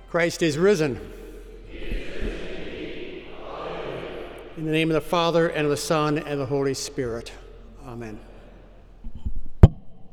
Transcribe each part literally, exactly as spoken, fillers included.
Christ is risen. In the name of the Father, and of the Son, and of the Holy Spirit. Amen. It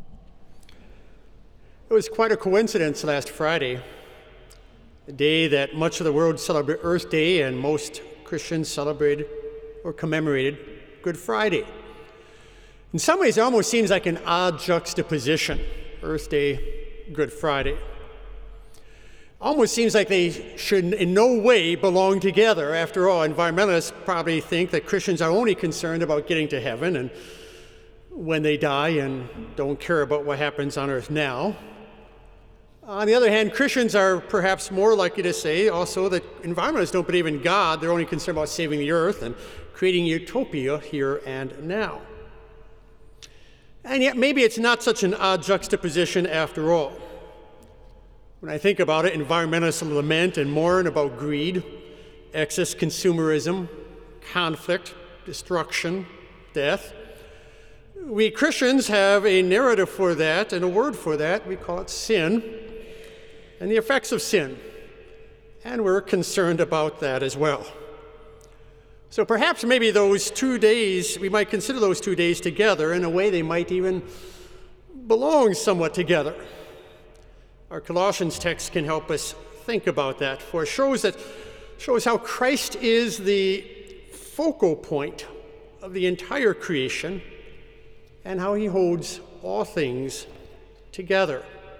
was quite a coincidence last Friday, the day that much of the world celebrated Earth Day and most Christians celebrated or commemorated Good Friday. In some ways, it almost seems like an odd juxtaposition, Earth Day, Good Friday. Almost seems like they should in no way belong together. After all, environmentalists probably think that Christians are only concerned about getting to heaven and when they die and don't care about what happens on earth now. On the other hand, Christians are perhaps more likely to say also that environmentalists don't believe in God. They're only concerned about saving the earth and creating utopia here and now. And yet maybe it's not such an odd juxtaposition after all. When I think about it, environmentalists lament and mourn about greed, excess consumerism, conflict, destruction, death. We Christians have a narrative for that and a word for that. We call it sin and the effects of sin. And we're concerned about that as well. So perhaps maybe those two days, we might consider those two days together. In a way, they might even belong somewhat together. Our Colossians text can help us think about that, for it shows that shows how Christ is the focal point of the entire creation and how he holds all things together.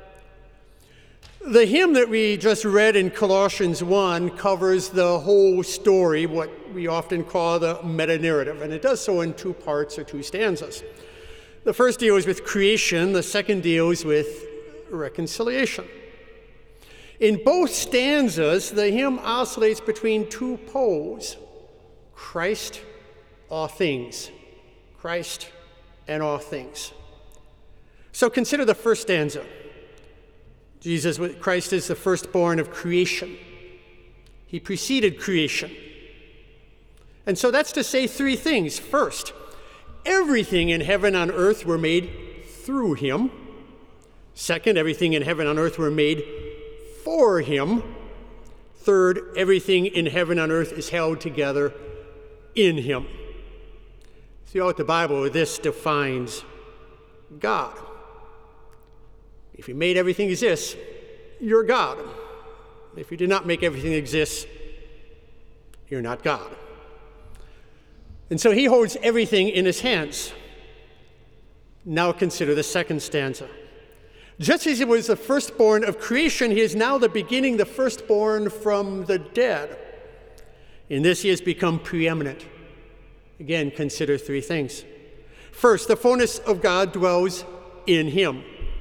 The hymn that we just read in Colossians one covers the whole story, what we often call the meta-narrative, and it does so in two parts or two stanzas. The first deals with creation, the second deals with reconciliation. In both stanzas, the hymn oscillates between two poles: Christ, all things. Christ and all things. So consider the first stanza. Jesus, Christ is the firstborn of creation. He preceded creation. And so that's to say three things. First, everything in heaven and earth were made through him. Second, everything in heaven and earth were made for him. Third, everything in heaven and earth is held together in him. Throughout the Bible, this defines God. If you made everything exist, you're God. If you did not make everything exist, you're not God. And so he holds everything in his hands. Now consider the second stanza. Just as he was the firstborn of creation, he is now the beginning, the firstborn from the dead. In this, he has become preeminent. Again, consider three things. First, the fullness of God dwells in him.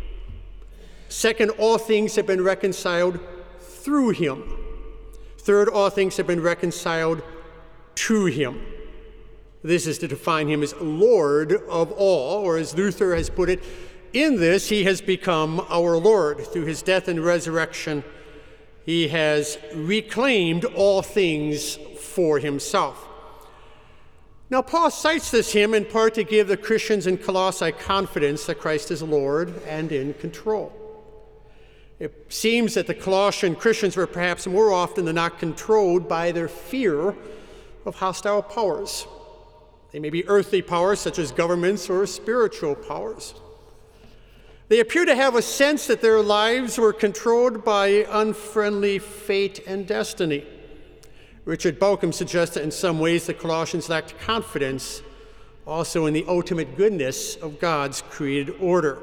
Second, all things have been reconciled through him. Third, all things have been reconciled to him. This is to define him as Lord of all, or as Luther has put it, in this, he has become our Lord. Through his death and resurrection, he has reclaimed all things for himself. Now, Paul cites this hymn in part to give the Christians in Colossae confidence that Christ is Lord and in control. It seems that the Colossian Christians were perhaps more often than not controlled by their fear of hostile powers. They may be earthly powers such as governments or spiritual powers. They appear to have a sense that their lives were controlled by unfriendly fate and destiny. Richard Bauckham suggests that in some ways the Colossians lacked confidence also in the ultimate goodness of God's created order.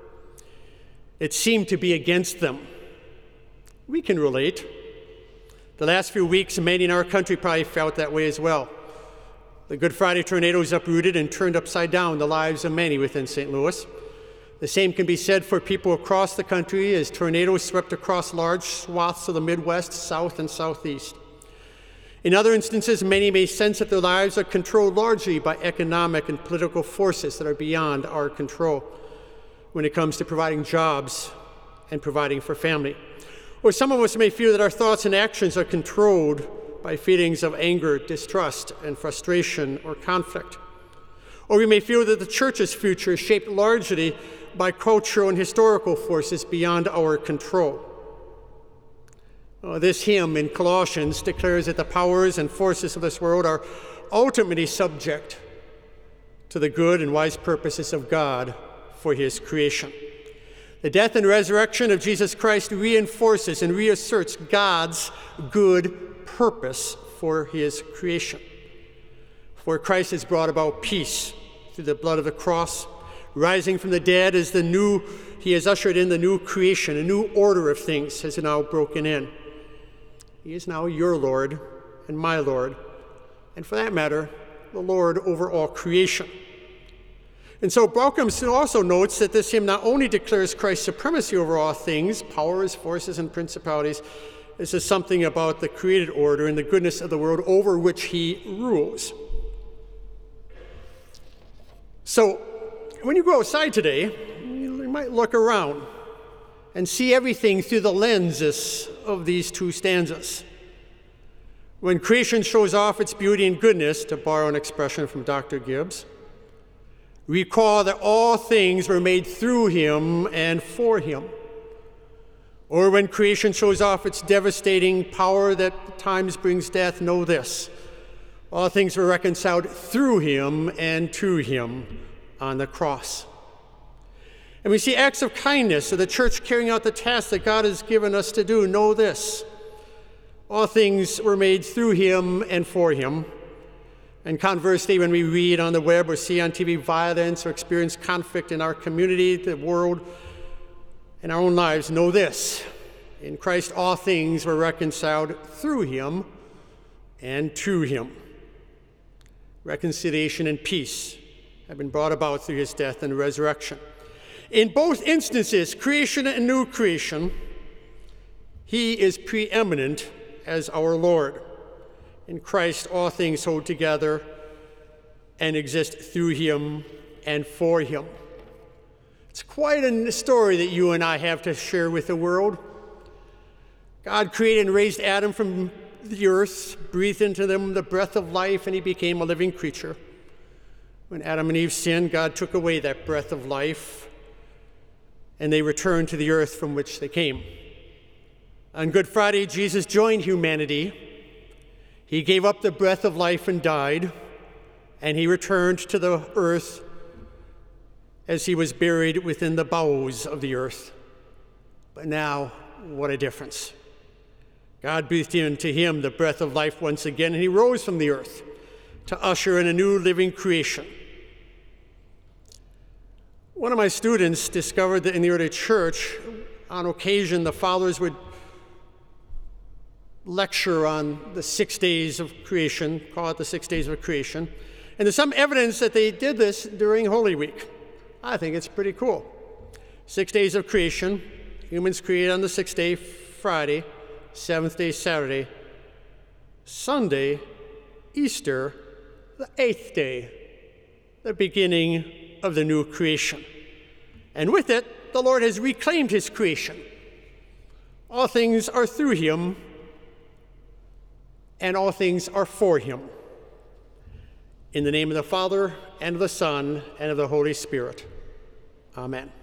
It seemed to be against them. We can relate. The last few weeks, many in our country probably felt that way as well. The Good Friday tornadoes uprooted and turned upside down the lives of many within Saint Louis. The same can be said for people across the country as tornadoes swept across large swaths of the Midwest, South, and Southeast. In other instances, many may sense that their lives are controlled largely by economic and political forces that are beyond our control when it comes to providing jobs and providing for family. Or some of us may feel that our thoughts and actions are controlled by feelings of anger, distrust, and frustration or conflict. Or we may feel that the church's future is shaped largely by cultural and historical forces beyond our control. Uh, this hymn in Colossians declares that the powers and forces of this world are ultimately subject to the good and wise purposes of God for his creation. The death and resurrection of Jesus Christ reinforces and reasserts God's good purpose for his creation. For Christ has brought about peace through the blood of the cross. Rising from the dead is the new, he has ushered in the new creation, a new order of things has now broken in. He is now your Lord and my Lord, and for that matter, the Lord over all creation. And so Bauckham also notes that this hymn not only declares Christ's supremacy over all things, powers, forces, and principalities, this is something about the created order and the goodness of the world over which he rules. So when you go outside today, you might look around and see everything through the lenses of these two stanzas. When creation shows off its beauty and goodness, to borrow an expression from Doctor Gibbs, recall that all things were made through him and for him. Or when creation shows off its devastating power that at times brings death, know this: all things were reconciled through him and to him on the cross. And we see acts of kindness of the church carrying out the task that God has given us to do. Know this: all things were made through him and for him. And conversely, when we read on the web or see on T V violence or experience conflict in our community, the world, in our own lives, know this: in Christ all things were reconciled through him and to him. Reconciliation and peace have been brought about through his death and resurrection. In both instances, creation and new creation, he is preeminent as our Lord. In Christ, all things hold together and exist through him and for him. It's quite a story that you and I have to share with the world. God created and raised Adam from the earth, breathed into them the breath of life, and he became a living creature. When Adam and Eve sinned, God took away that breath of life, and they returned to the earth from which they came. On Good Friday, Jesus joined humanity. He gave up the breath of life and died, and he returned to the earth as he was buried within the bowels of the earth. But now, what a difference. God breathed into him the breath of life once again, and he rose from the earth to usher in a new living creation. One of my students discovered that in the early church, on occasion, the fathers would lecture on the six days of creation, call it the six days of creation. And there's some evidence that they did this during Holy Week. I think it's pretty cool. Six days of creation, humans created on the sixth day, Friday, seventh day, Saturday, Sunday, Easter, the eighth day, the beginning of the new creation. And with it, the Lord has reclaimed his creation. All things are through him, and all things are for him. In the name of the Father, and of the Son, and of the Holy Spirit. Amen.